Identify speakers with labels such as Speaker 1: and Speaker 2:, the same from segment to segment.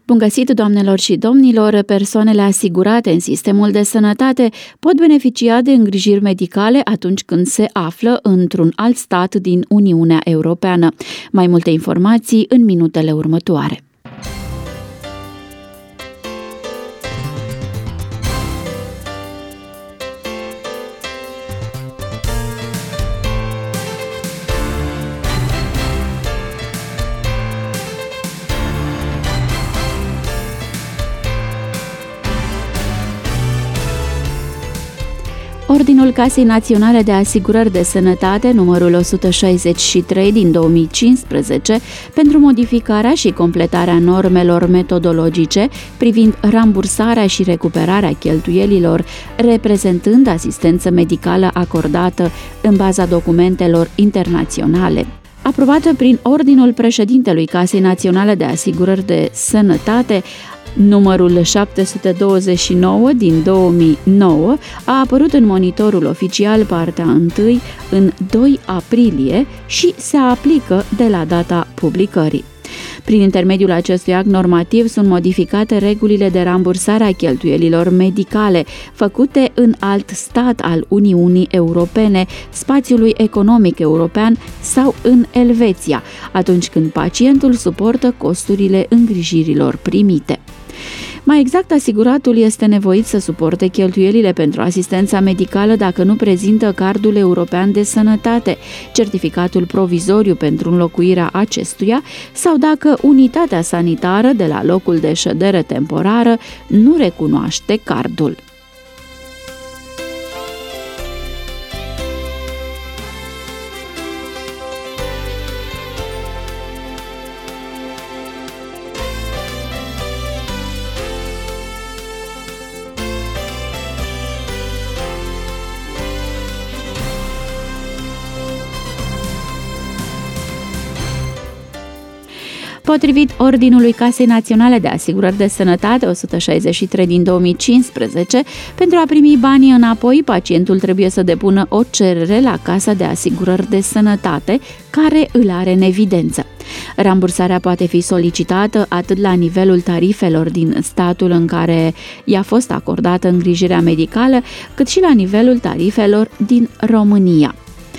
Speaker 1: Bun găsit, doamnelor și domnilor! Persoanele asigurate în sistemul de sănătate pot beneficia de îngrijiri medicale atunci când se află într-un alt stat din Uniunea Europeană. Mai multe informații în minutele următoare. Ordinul Casei Naționale de Asigurări de Sănătate, numărul 163 din 2015, pentru modificarea și completarea normelor metodologice privind rambursarea și recuperarea cheltuielilor, reprezentând asistență medicală acordată în baza documentelor internaționale. Aprobată prin Ordinul Președintelui Casei Naționale de Asigurări de Sănătate, numărul 729 din 2009, a apărut în Monitorul Oficial partea 1 în 2 aprilie și se aplică de la data publicării. Prin intermediul acestui act normativ sunt modificate regulile de rambursare a cheltuielilor medicale făcute în alt stat al Uniunii Europene, spațiului economic european sau în Elveția, atunci când pacientul suportă costurile îngrijirilor primite. Mai exact, asiguratul este nevoit să suporte cheltuielile pentru asistența medicală dacă nu prezintă cardul european de sănătate, certificatul provizoriu pentru înlocuirea acestuia sau dacă unitatea sanitară de la locul de ședere temporară nu recunoaște cardul. Potrivit Ordinului Casei Naționale de Asigurări de Sănătate 163 din 2015, pentru a primi banii înapoi, pacientul trebuie să depună o cerere la Casa de Asigurări de Sănătate, care îl are în evidență. Rambursarea poate fi solicitată atât la nivelul tarifelor din statul în care i-a fost acordată îngrijirea medicală, cât și la nivelul tarifelor din România.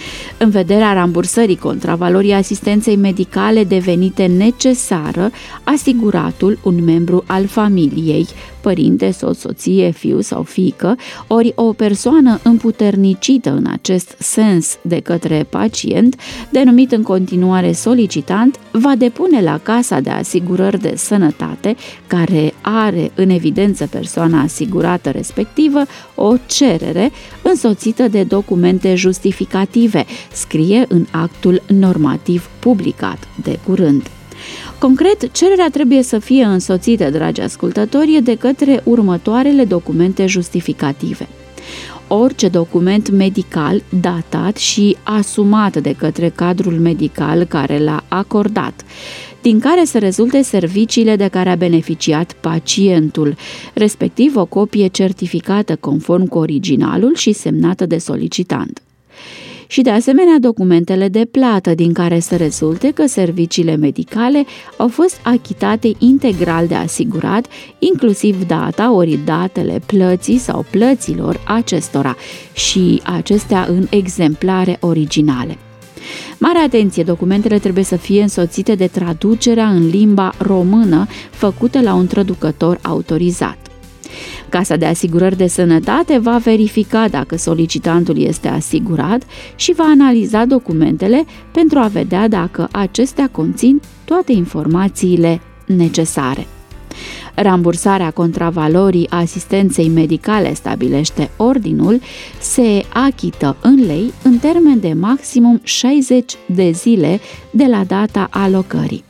Speaker 1: În vederea rambursării contravalorii asistenței medicale devenite necesară, asiguratul, un membru al familiei, părinte, soț, soție, fiu sau fiică, ori o persoană împuternicită în acest sens de către pacient, denumit în continuare solicitant, va depune la Casa de Asigurări de Sănătate, care are în evidență persoana asigurată respectivă, o cerere însoțită de documente justificative, scrie în actul normativ publicat de curând. Concret, cererea trebuie să fie însoțită, dragi ascultători, de către următoarele documente justificative. Orice document medical datat și asumat de către cadrul medical care l-a acordat, din care să rezulte serviciile de care a beneficiat pacientul, respectiv o copie certificată conform cu originalul și semnată de solicitant. Și de asemenea documentele de plată din care să rezulte că serviciile medicale au fost achitate integral de asigurat, inclusiv data ori datele plății sau plăților acestora și acestea în exemplare originale. Mare atenție, documentele trebuie să fie însoțite de traducerea în limba română făcută la un traducător autorizat. Casa de Asigurări de Sănătate va verifica dacă solicitantul este asigurat și va analiza documentele pentru a vedea dacă acestea conțin toate informațiile necesare. Rambursarea contravalorii asistenței medicale, stabilește ordinul, se achită în lei în termen de maximum 60 de zile de la data alocării.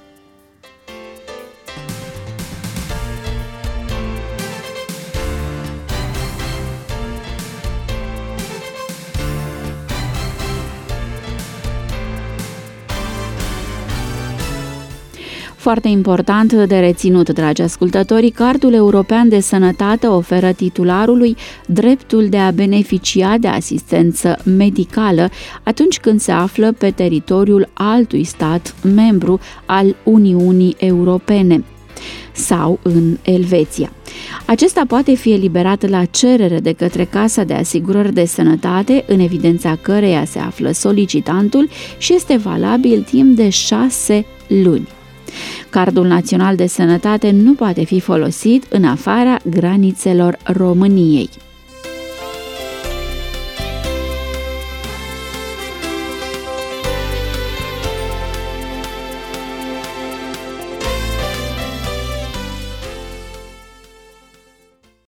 Speaker 1: Foarte important de reținut, dragi ascultători, Cardul European de Sănătate oferă titularului dreptul de a beneficia de asistență medicală atunci când se află pe teritoriul altui stat membru al Uniunii Europene. sau în Elveția. Acesta poate fi eliberat la cerere de către Casa de Asigurări de Sănătate, în evidența căreia se află solicitantul, și este valabil timp de 6 luni. Cardul național de sănătate nu poate fi folosit în afara granițelor României.